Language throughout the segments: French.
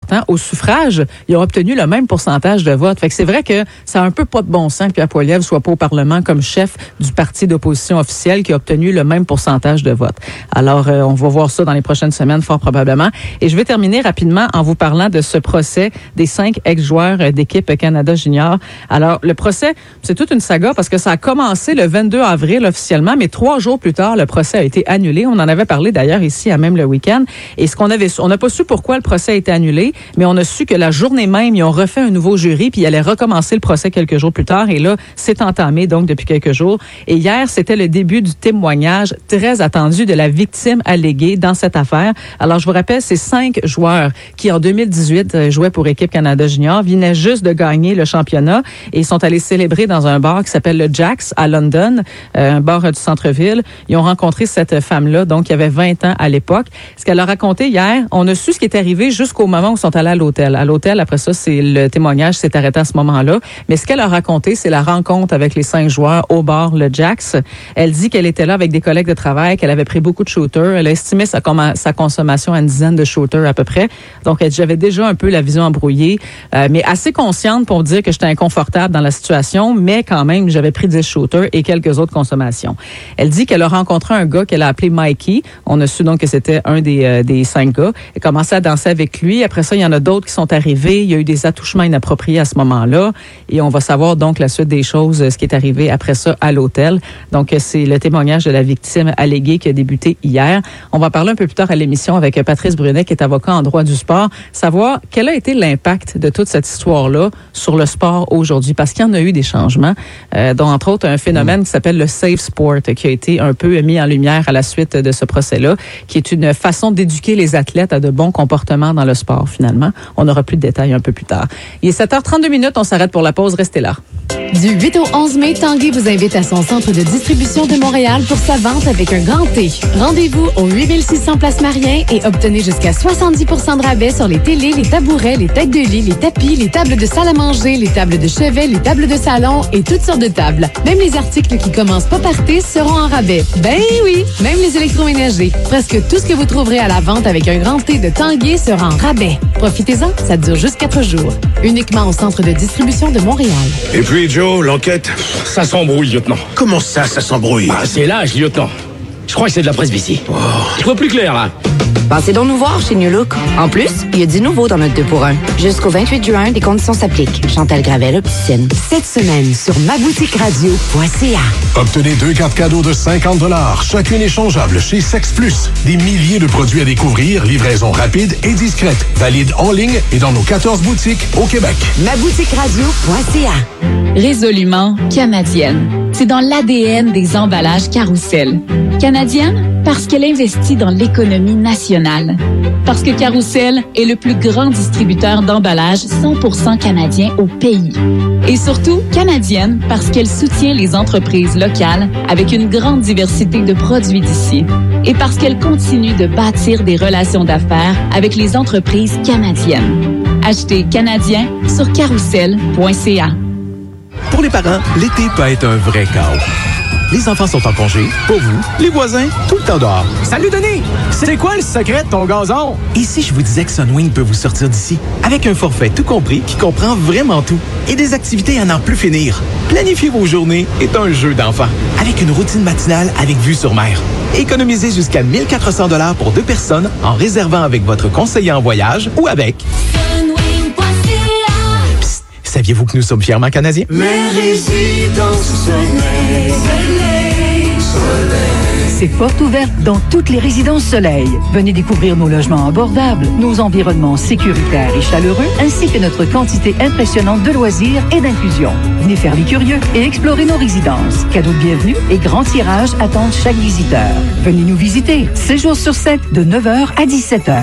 important, au suffrage, ils ont obtenu le même pourcentage de vote. Fait que c'est vrai que ça a un peu pas de bon sens que Pierre Poilievre soit pas au Parlement comme chef du parti d'opposition officiel qui a obtenu le même pourcentage de vote. Alors, on va voir ça dans les prochaines semaines, fort probablement. Et je vais terminer rapidement en vous parlant de ce procès des 5 ex-joueurs d'équipe Canada Junior. Alors, le procès, c'est toute une saga parce que ça a commencé le 22 avril officiellement, mais 3 jours plus tard, le procès a été annulé. On en avait parlé d'ailleurs ici à même le week-end. Et on n'a pas su pourquoi le procès a été annulé, mais on a su que la journée même, ils ont refait un nouveau jury, puis ils allaient recommencer le procès quelques jours plus tard. Et là, c'est entamé donc depuis quelques jours. Et hier, c'était le début du témoignage très attendu de la victime alléguée dans cette affaire. Alors, je vous rappelle, c'est 5 joueurs qui, en 2018, jouaient pour Équipe Canada Junior, venaient juste de gagner le championnat et sont allés célébrer dans un bar qui s'appelle le Jack's à London, un bar du centre-ville. Ils ont rencontré cette femme-là, donc qui avait 20 ans à l'époque. Ce qu'elle a raconté hier, on a su ce qui est arrivé jusqu'au moment où ils sont allés à l'hôtel. À l'hôtel, après ça, c'est le témoignage s'est arrêté à ce moment-là. Mais ce qu'elle a raconté, c'est la rencontre avec les 5 joueurs au bar le Jack's. Elle dit qu'elle était là avec des collègues de travail, qu'elle avait pris beaucoup de shooters. Elle a estimé sa consommation à une dizaine de shooters à peu près. Donc, j'avais déjà un peu la vision embrouillée, mais assez consciente pour dire que j'étais inconfortable dans la situation, mais quand même, j'avais pris 10 shooters et quelques autres consommations. Elle dit qu'elle a rencontré un gars qu'elle a appelé Mikey. On a su donc que c'était un des 5 gars. Elle a commencé à danser avec lui. Après ça, il y en a d'autres qui sont arrivés. Il y a eu des attouchements inappropriés à ce moment-là. Et on va savoir donc la suite des choses, ce qui est arrivé après ça à l'hôtel. Donc, c'est le témoignage de la victime alléguée qui a débuté hier. On va parler un peu plus tard à l'émission avec Patrice Brunet, qui est avocat en droit du sport, savoir quel a été l'impact de toute cette histoire-là sur le sport aujourd'hui, parce qu'il y en a eu des changements, dont entre autres un phénomène qui s'appelle le safe sport, qui a été un peu mis en lumière à la suite de ce procès-là, qui est une façon d'éduquer les athlètes à de bons comportements dans le sport, finalement. On aura plus de détails un peu plus tard. Il est 7h32, on s'arrête pour la pause, restez là. Du 8 au 11 mai, Tanguay vous invite à son centre de distribution de Montréal pour sa vente avec un grand T. Rendez-vous au 8600 Place Marien et obtenez jusqu'à 70% de rabais sur les télés, les tabourets, les têtes de lit, les tapis, les tables de salle à manger, les tables de chevet, les tables de salon et toutes sortes de tables. Même les articles qui commencent pas par T seront en rabais. Ben oui! Même les électroménagers. Presque tout ce que vous trouverez à la vente avec un grand T de Tanguay sera en rabais. Profitez-en, ça dure juste 4 jours. Uniquement au centre de distribution de Montréal. Et puis, Joe, l'enquête, ça s'embrouille, lieutenant. Comment ça s'embrouille? Ah, c'est l'âge, lieutenant. Je crois que c'est de la presbytie. Oh. Je vois plus clair, là. Passez donc nous voir chez New Look. En plus, il y a du nouveau dans notre 2 pour 1. Jusqu'au 28 juin, des conditions s'appliquent. Chantal Gravel, Opticine. Cette semaine, sur maboutiqueradio.ca. Obtenez 2 cartes cadeaux de 50$, chacune échangeable chez Sex Plus. Des milliers de produits à découvrir, livraison rapide et discrète. Valide en ligne et dans nos 14 boutiques au Québec. maboutiqueradio.ca. Résolument canadienne. C'est dans l'ADN des emballages Carousel. Canadienne parce qu'elle investit dans l'économie nationale. Parce que Carousel est le plus grand distributeur d'emballages 100% canadien au pays. Et surtout, canadienne parce qu'elle soutient les entreprises locales avec une grande diversité de produits d'ici. Et parce qu'elle continue de bâtir des relations d'affaires avec les entreprises canadiennes. Achetez canadien sur carousel.ca. Pour les parents, l'été peut être un vrai chaos. Les enfants sont en congé, pas vous, les voisins, tout le temps dehors. Salut Denis! C'est quoi le secret de ton gazon? Et si je vous disais que Sunwing peut vous sortir d'ici? Avec un forfait tout compris qui comprend vraiment tout. Et des activités à n'en plus finir. Planifier vos journées est un jeu d'enfant. Avec une routine matinale avec vue sur mer. Économisez jusqu'à 1 400$ pour 2 personnes en réservant avec votre conseiller en voyage ou avec... Psst, saviez-vous que nous sommes fièrement canadiens? Les résidences Soleil. C'est porte ouverte dans toutes les résidences Soleil. Venez découvrir nos logements abordables, nos environnements sécuritaires et chaleureux, ainsi que notre quantité impressionnante de loisirs et d'inclusion. Venez faire les curieux et explorer nos résidences. Cadeaux de bienvenue et grands tirages attendent chaque visiteur. Venez nous visiter 7 jours sur 7 de 9h à 17h.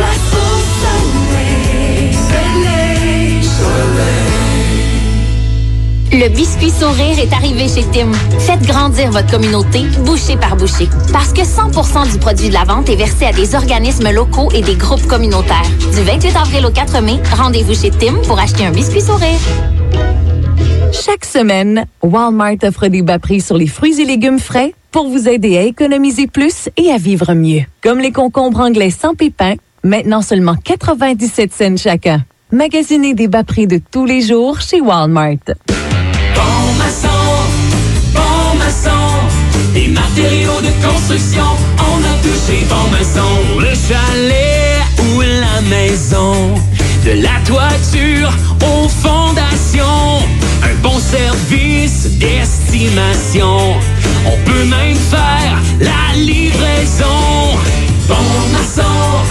Le biscuit sourire est arrivé chez Tim. Faites grandir votre communauté, bouchée par bouchée. Parce que 100% du produit de la vente est versé à des organismes locaux et des groupes communautaires. Du 28 avril au 4 mai, rendez-vous chez Tim pour acheter un biscuit sourire. Chaque semaine, Walmart offre des bas prix sur les fruits et légumes frais pour vous aider à économiser plus et à vivre mieux. Comme les concombres anglais sans pépins, maintenant seulement 97 cents chacun. Magasinez des bas prix de tous les jours chez Walmart. Bon maçon, des matériaux de construction, on a touché Bon Maçon. Le chalet ou la maison, de la toiture aux fondations, un bon service d'estimation. On peut même faire la livraison. Bon maçon,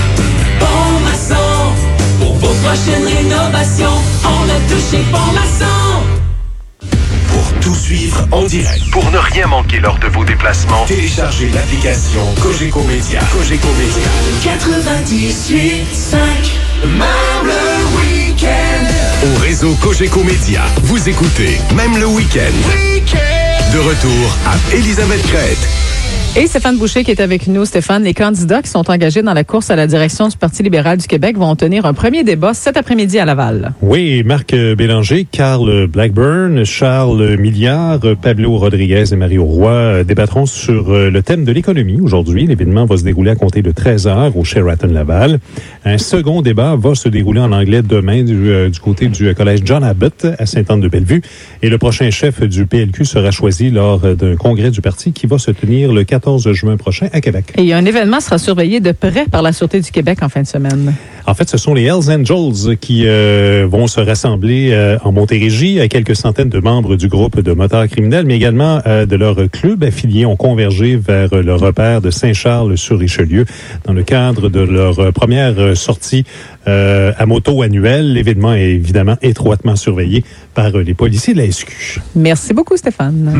pour vos prochaines rénovations, on a touché Bon Maçon. Pour tout suivre en direct, pour ne rien manquer lors de vos déplacements, téléchargez l'application Cogeco Média. Cogeco Média. 98.5, même le week-end. Au réseau Cogeco Média, vous écoutez même le week-end. De retour à Élisabeth Crête. Et Stéphane Boucher qui est avec nous. Stéphane, les candidats qui sont engagés dans la course à la direction du Parti libéral du Québec vont tenir un premier débat cet après-midi à Laval. Oui, Marc Bélanger, Carl Blackburn, Charles Milliard, Pablo Rodriguez et Mario Roy débattront sur le thème de l'économie aujourd'hui. L'événement va se dérouler à compter de 13h au Sheraton Laval. Un second débat va se dérouler en anglais demain du côté du collège John Abbott à Sainte-Anne-de-Bellevue. Et le prochain chef du PLQ sera choisi lors d'un congrès du parti qui va se tenir le 14 juin prochain à Québec. Et un événement sera surveillé de près par la Sûreté du Québec en fin de semaine. En fait, ce sont les Hells Angels qui vont se rassembler en Montérégie. Quelques centaines de membres du groupe de motards criminels, mais également de leur club affilié ont convergé vers le repère de Saint-Charles-sur-Richelieu dans le cadre de leur première sortie à moto annuelle. L'événement est évidemment étroitement surveillé par les policiers de la SQ. Merci beaucoup, Stéphane.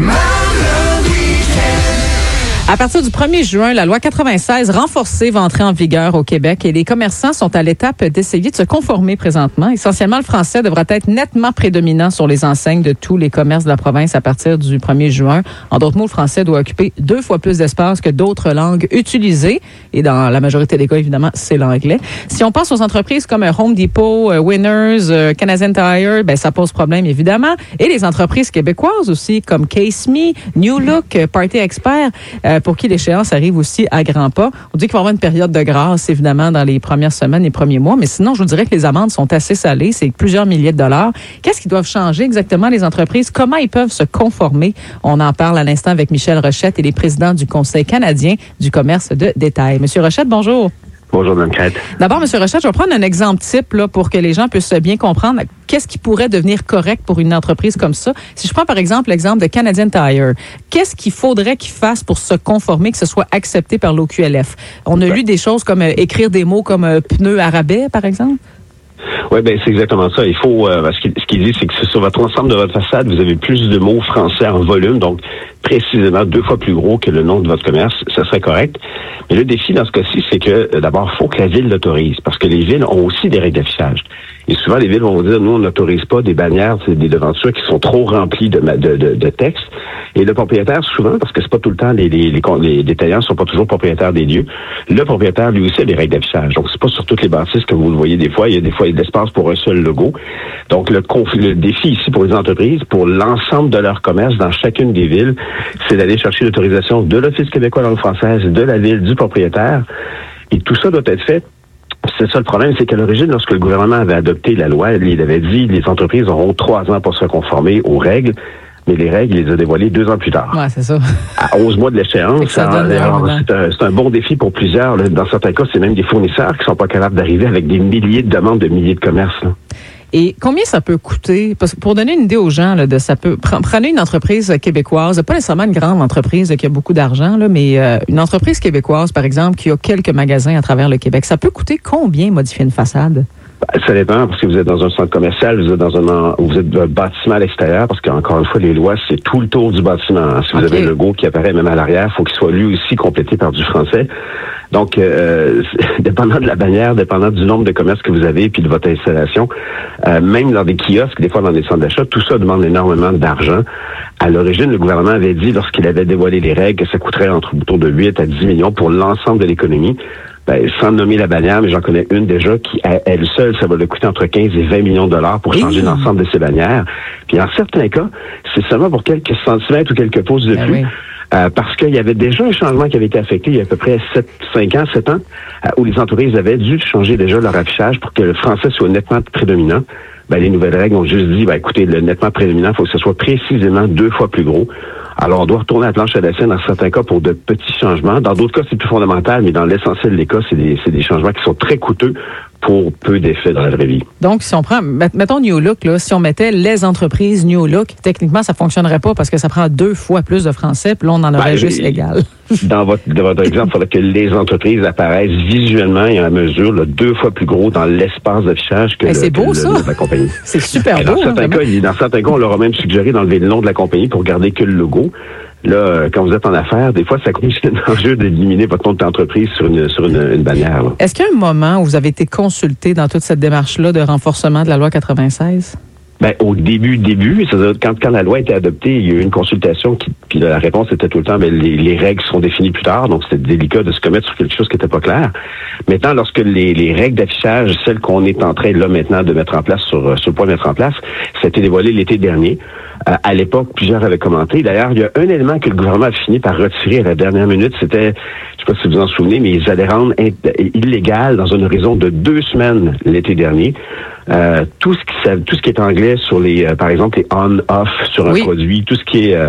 À partir du 1er juin, la loi 96 renforcée va entrer en vigueur au Québec et les commerçants sont à l'étape d'essayer de se conformer présentement. Essentiellement, le français devra être nettement prédominant sur les enseignes de tous les commerces de la province à partir du 1er juin. En d'autres mots, le français doit occuper 2 fois plus d'espace que d'autres langues utilisées. Et dans la majorité des cas, évidemment, c'est l'anglais. Si on pense aux entreprises comme Home Depot, Winners, Canadian Tire, ben ça pose problème, évidemment. Et les entreprises québécoises aussi, comme Case Me, New Look, Party Expert, pour qui l'échéance arrive aussi à grands pas. On dit qu'il va y avoir une période de grâce, évidemment, dans les premières semaines, les premiers mois, mais sinon, je vous dirais que les amendes sont assez salées, c'est plusieurs milliers de dollars. Qu'est-ce qu'ils doivent changer exactement, les entreprises? Comment ils peuvent se conformer? On en parle à l'instant avec Michel Rochette, et les présidents du Conseil canadien du commerce de détail. Monsieur Rochette, bonjour. Bonjour, Mme Crête. D'abord, M. Rochette, je vais prendre un exemple type là, pour que les gens puissent bien comprendre qu'est-ce qui pourrait devenir correct pour une entreprise comme ça. Si je prends par exemple l'exemple de Canadian Tire, qu'est-ce qu'il faudrait qu'ils fassent pour se conformer, que ce soit accepté par l'OQLF? On a lu des choses comme écrire des mots comme pneu à rabais, par exemple? Oui, ben c'est exactement ça. Il faut ce qu'il dit, c'est que sur votre ensemble de votre façade, vous avez plus de mots français en volume, donc précisément 2 fois plus gros que le nom de votre commerce, ça serait correct. Mais le défi dans ce cas-ci, c'est que d'abord, il faut que la ville l'autorise, parce que les villes ont aussi des règles d'affichage. Et souvent, les villes vont vous dire, nous, on n'autorise pas des bannières, des devantures qui sont trop remplies de textes. Et le propriétaire, souvent, parce que c'est pas tout le temps, les détaillants sont pas toujours propriétaires des lieux, le propriétaire, lui aussi, a des règles d'affichage. Donc, c'est pas sur toutes les bâtisses que vous le voyez des fois. Il y a des fois de l'espace pour un seul logo. Donc, le défi ici pour les entreprises, pour l'ensemble de leur commerce dans chacune des villes, c'est d'aller chercher l'autorisation de l'Office québécois de langue française, de la ville, du propriétaire. Et tout ça doit être fait. C'est ça le problème, c'est qu'à l'origine, lorsque le gouvernement avait adopté la loi, il avait dit que les entreprises auront 3 ans pour se conformer aux règles, mais les règles, il les a dévoilées 2 ans plus tard. Ouais, c'est ça. À 11 mois de l'échéance. C'est un bon défi pour plusieurs. Là. Dans certains cas, c'est même des fournisseurs qui sont pas capables d'arriver avec des milliers de demandes de milliers de commerces. Là. Et combien ça peut coûter? Parce que pour donner une idée aux gens, là, prenez une entreprise québécoise, pas nécessairement une grande entreprise qui a beaucoup d'argent, là, mais une entreprise québécoise, par exemple, qui a quelques magasins à travers le Québec. Ça peut coûter combien modifier une façade? Ça dépend, parce que vous êtes dans un centre commercial, vous êtes dans un bâtiment à l'extérieur, parce qu'encore une fois, les lois, c'est tout le tour du bâtiment. Si vous avez un logo qui apparaît même à l'arrière, il faut qu'il soit lui aussi complété par du français. Donc, dépendant de la bannière, dépendant du nombre de commerces que vous avez, puis de votre installation, même dans des kiosques, des fois dans des centres d'achat, tout ça demande énormément d'argent. À l'origine, le gouvernement avait dit, lorsqu'il avait dévoilé les règles, que ça coûterait autour de 8 à 10 millions pour l'ensemble de l'économie. Ben, sans nommer la bannière, mais j'en connais une déjà qui, à elle seule, ça va lui coûter entre 15 et 20 millions de dollars pour changer l'ensemble de ces bannières. Puis en certains cas, c'est seulement pour quelques centimètres ou quelques pouces de plus. parce qu'il y avait déjà un changement qui avait été affecté il y a à peu près 7 ans, où les entreprises avaient dû changer déjà leur affichage pour que le français soit nettement prédominant. Les nouvelles règles ont juste dit, écoutez, le nettement prédominant, il faut que ce soit précisément 2 fois plus gros. Alors, on doit retourner à la planche à dessin dans certains cas pour de petits changements. Dans d'autres cas, c'est plus fondamental, mais dans l'essentiel des cas, c'est des changements qui sont très coûteux pour peu d'effets dans la vraie vie. Donc, si on prend, mettons New Look, là, si on mettait les entreprises New Look, techniquement, ça fonctionnerait pas parce que ça prend 2 fois plus de français, puis là, on en aurait juste égal. Dans votre exemple, il faudrait que les entreprises apparaissent visuellement et en mesure 2 fois plus gros dans l'espace d'affichage que la compagnie. C'est super beau. Dans certains cas, on leur a même suggéré d'enlever le nom de la compagnie pour garder que le logo. Là, quand vous êtes en affaires, des fois, ça coûte un enjeu d'éliminer votre nom d'entreprise sur une bannière. Là. Est-ce qu'il y a un moment où vous avez été consulté dans toute cette démarche-là de renforcement de la loi 96? Au début, c'est-à-dire quand la loi a été adoptée, il y a eu une consultation puis la réponse était tout le temps, les règles seront définies plus tard, donc c'était délicat de se commettre sur quelque chose qui n'était pas clair. Maintenant, lorsque les règles d'affichage, celles qu'on est en train là maintenant de mettre en place sur le point de mettre en place, ça a été dévoilé l'été dernier. À l'époque, plusieurs avaient commenté. D'ailleurs, il y a un élément que le gouvernement a fini par retirer à la dernière minute, c'était, je sais pas si vous en souvenez, mais ils allaient rendre illégal dans un horizon de 2 semaines l'été dernier. Tout ce qui est anglais sur par exemple, les on/off sur un produit, tout ce qui est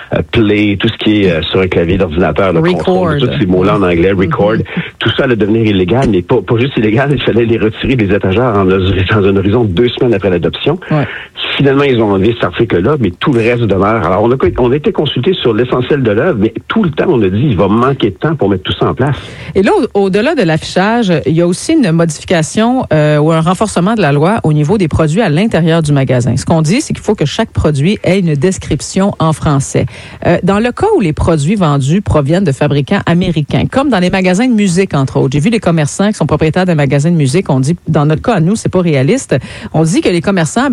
play, tout ce qui est sur un clavier d'ordinateur, record, tous ces mots-là en anglais, record, tout ça allait devenir illégal, mais pas juste illégal, il fallait les retirer des étagères dans un horizon de 2 semaines après l'adoption. Ouais. Finalement, ils ont enlevé cet article-là, mais tout le reste demeure. Alors, on a été consulté sur l'essentiel de l'œuvre, mais tout le temps, on a dit il va manquer de temps pour mettre tout ça en place. Et là, au-delà de l'affichage, il y a aussi une modification ou un renforcement de la loi au niveau des produits à l'intérieur du magasin. Ce qu'on dit, c'est qu'il faut que chaque produit ait une description en français. Dans le cas où les produits vendus proviennent de fabricants américains, comme dans les magasins de musique, entre autres. J'ai vu les commerçants qui sont propriétaires d'un magasin de musique, on dit, dans notre cas, à nous, c'est pas réaliste. On dit que les commerçants,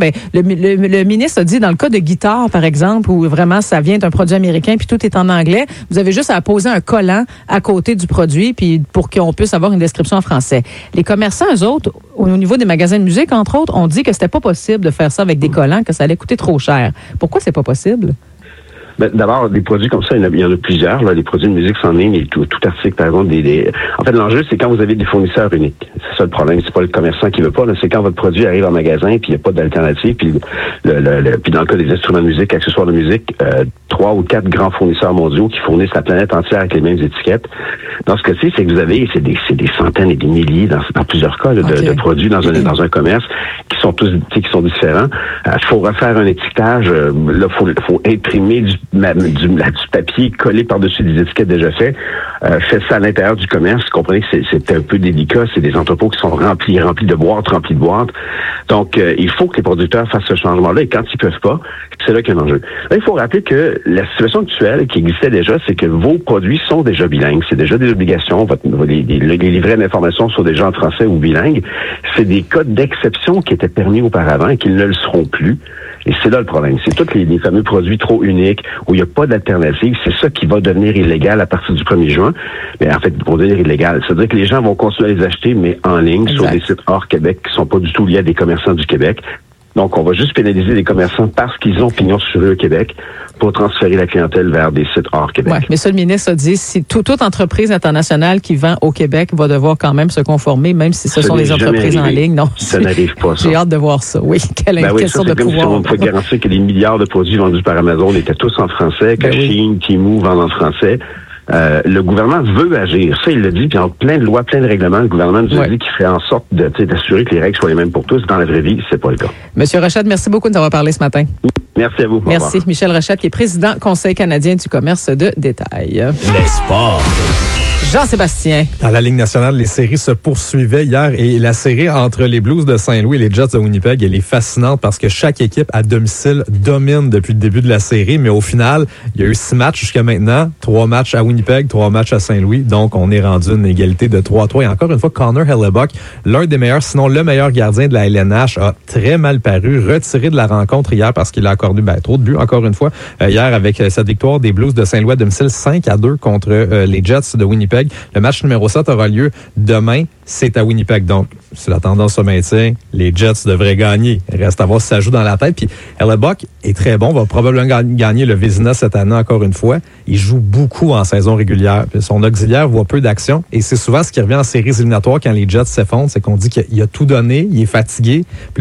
le ministre a dit, dans le cas de guitare, par exemple, où vraiment ça vient d'un produit américain puis tout est en anglais, vous avez juste à poser un collant à côté du produit puis pour qu'on puisse avoir une description en français. Les commerçants, eux autres, au niveau des magasins de musique, entre autres, ont dit que c'était pas possible de faire ça avec des collants, que ça allait coûter trop cher. Pourquoi c'est pas possible? D'abord, des produits comme ça, il y en a plusieurs. Là, les produits de musique s'en est, mais tout article, par exemple, En fait, l'enjeu, c'est quand vous avez des fournisseurs uniques. C'est ça le problème. C'est pas le commerçant qui veut pas. Là, c'est quand votre produit arrive en magasin, puis il n'y a pas d'alternative. Puis, puis dans le cas des instruments de musique, accessoires de musique, 3 ou 4 grands fournisseurs mondiaux qui fournissent la planète entière avec les mêmes étiquettes. Dans ce cas-ci, c'est que vous avez, c'est des centaines et des milliers, dans plusieurs cas, de produits dans un commerce qui sont tous, qui sont différents. Faut refaire un étiquetage. Là, faut imprimer du papier collé par-dessus des étiquettes déjà faites. Fait ça à l'intérieur du commerce. Vous comprenez que c'est un peu délicat. C'est des entrepôts qui sont remplis de boîtes. Donc, il faut que les producteurs fassent ce changement-là. Et quand ils peuvent pas, c'est là qu'il y a un enjeu. Là, il faut rappeler que la situation actuelle qui existait déjà, c'est que vos produits sont déjà bilingues. C'est déjà des obligations. Les livrets d'informations sont déjà en français ou bilingues. C'est des cas d'exception qui étaient permis auparavant et qui ne le seront plus. Et c'est là le problème. C'est tous les fameux produits trop uniques où il n'y a pas d'alternative. C'est ça qui va devenir illégal à partir du 1er juin. Mais en fait, pour devenir illégal, c'est-à-dire que les gens vont continuer à les acheter, mais en ligne, sur des sites hors Québec qui sont pas du tout liés à des commerçants du Québec. Donc, on va juste pénaliser les commerçants parce qu'ils ont pignon sur eux au Québec pour transférer la clientèle vers des sites hors Québec. Oui, mais ça, le ministre a dit, si toute entreprise internationale qui vend au Québec va devoir quand même se conformer, même si ce sont des entreprises en ligne. Non, ça n'arrive pas, ça. J'ai hâte de voir ça. Oui, quelle sorte de pouvoir. On peut garantir que les milliards de produits vendus par Amazon étaient tous en français, que Shein, Temu vendent en français. Le gouvernement veut agir. Ça, il le dit, puis en plein de lois, plein de règlements, le gouvernement nous a dit qu'il ferait en sorte d'assurer que les règles soient les mêmes pour tous. Dans la vraie vie, c'est pas le cas. Monsieur Rochette, merci beaucoup de nous avoir parlé ce matin. Merci à vous. Merci. Michel Rochette, qui est président Conseil canadien du commerce de détail. Les sports. Jean-Sébastien. Dans la Ligue nationale, les séries se poursuivaient hier et la série entre les Blues de Saint-Louis et les Jets de Winnipeg, elle est fascinante parce que chaque équipe à domicile domine depuis le début de la série, mais au final, il y a eu 6 matchs jusqu'à maintenant, 3 matchs à Winnipeg, 3 matchs à Saint-Louis, donc on est rendu une égalité de 3-3. Et encore une fois, Connor Hellebuyck, l'un des meilleurs, sinon le meilleur gardien de la LNH, a très mal paru, retiré de la rencontre hier parce qu'il a accordé trop de buts, encore une fois, hier avec cette victoire des Blues de Saint-Louis à domicile 5-2 contre les Jets de Winnipeg. Winnipeg. Le match numéro 7 aura lieu demain. C'est à Winnipeg. Donc, si la tendance se maintient, les Jets devraient gagner. Il reste à voir si ça joue dans la tête. Puis, Hellebuck est très bon, va probablement gagner le Vézina cette année encore une fois. Il joue beaucoup en saison régulière. Puis son auxiliaire voit peu d'action. Et c'est souvent ce qui revient en séries éliminatoires quand les Jets s'effondrent, c'est qu'on dit qu'il a tout donné, il est fatigué. Puis